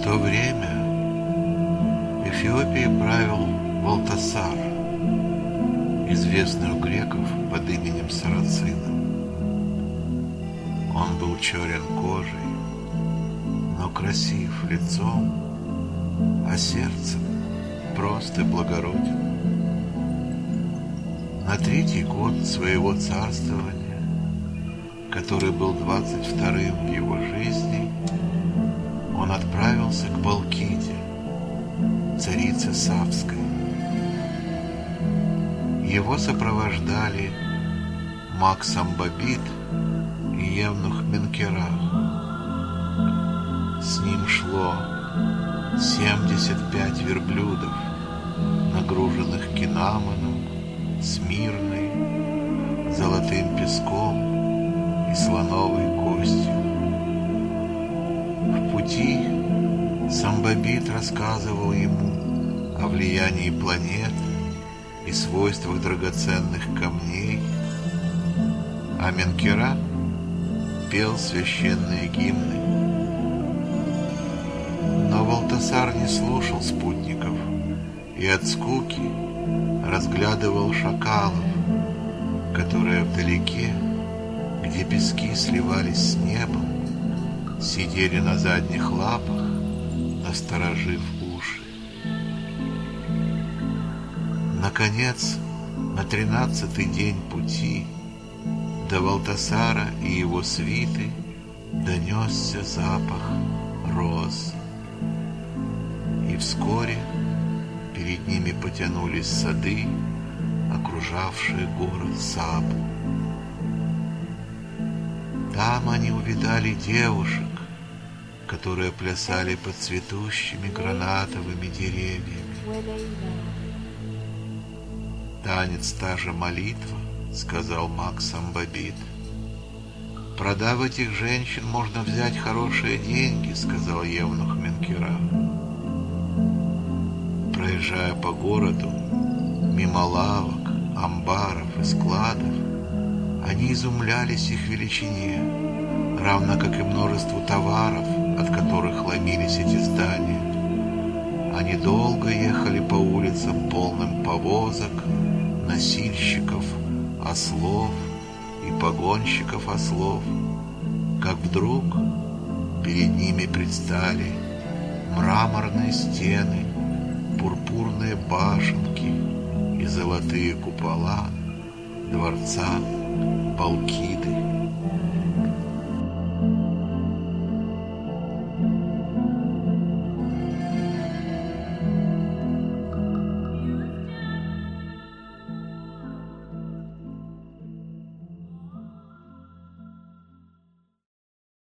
то время Эфиопией правил Валтасар, известный у греков под именем Сарацина. Он был черен кожей, но красив лицом, а сердцем прост и благороден. На 3-й год своего царствования, который был 22-м в его жизни, он отправился к Балкиде, царице Савской. Его сопровождали маг Самбабит и евнух Менкерах. С ним шло 75 верблюдов, нагруженных кинамоном, смирной, золотым песком и слоновой костью. В пути Самбабит рассказывал ему о влиянии планет и свойствах драгоценных камней, а Менкера пел священные гимны. Но Валтасар не слушал спутников и от скуки разглядывал шакалов, которые вдалеке, где пески сливались с небом, сидели на задних лапах, насторожив уши. Наконец, на 13-й день пути до Валтасара и его свиты донесся запах роз. И вскоре перед ними потянулись сады, окружавшие город Сабу. Там они увидали девушек, которые плясали под цветущими гранатовыми деревьями. «Танец та же молитва», — сказал маг Самбабит. «Продав этих женщин, можно взять хорошие деньги», — сказал евнух Менкера. Проезжая по городу, мимо лавок, амбаров и складов, они изумлялись их величине, равно как и множеству товаров, от которых ломились эти здания. Они долго ехали по улицам, полным повозок, носильщиков, ослов и погонщиков ослов, как вдруг перед ними предстали мраморные стены, пурпурные башенки и золотые купола дворца Балкиды.